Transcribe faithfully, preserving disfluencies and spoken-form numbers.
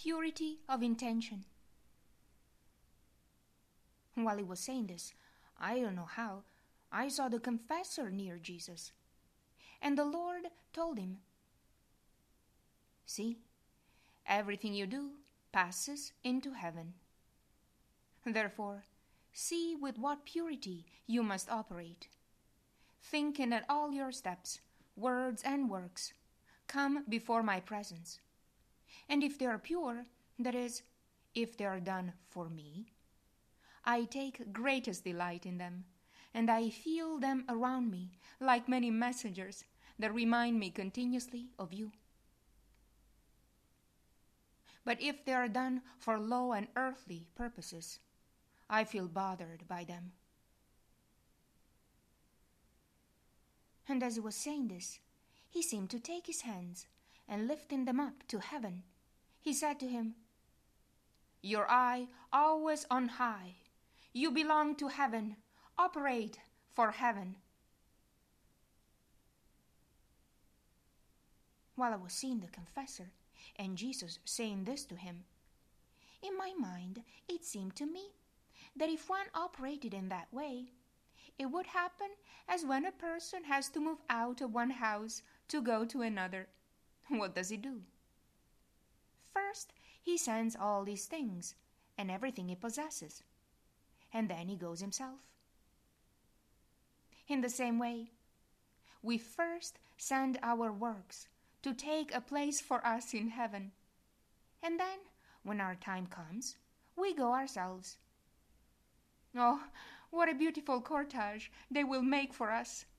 purity of intention. While he was saying this, I don't know how, I saw the confessor near Jesus. And the Lord told him, "See, everything you do passes into heaven. Therefore, see with what purity you must operate, thinking that all your steps, words, and works come before my presence. And if they are pure, that is, if they are done for me, I take greatest delight in them, and I feel them around me like many messengers that remind me continuously of you. But if they are done for low and earthly purposes, I feel bothered by them." And as he was saying this, he seemed to take his hands, and lifting them up to heaven, he said to him, "Your eye always on high. You belong to heaven. Operate for heaven." While I was seeing the confessor, and Jesus saying this to him, in my mind it seemed to me that if one operated in that way, it would happen as when a person has to move out of one house to go to another. What does he do? First, he sends all these things and everything he possesses, and then he goes himself. In the same way, we first send our works to take a place for us in heaven, and then, when our time comes, we go ourselves. Oh, what a beautiful cortege they will make for us,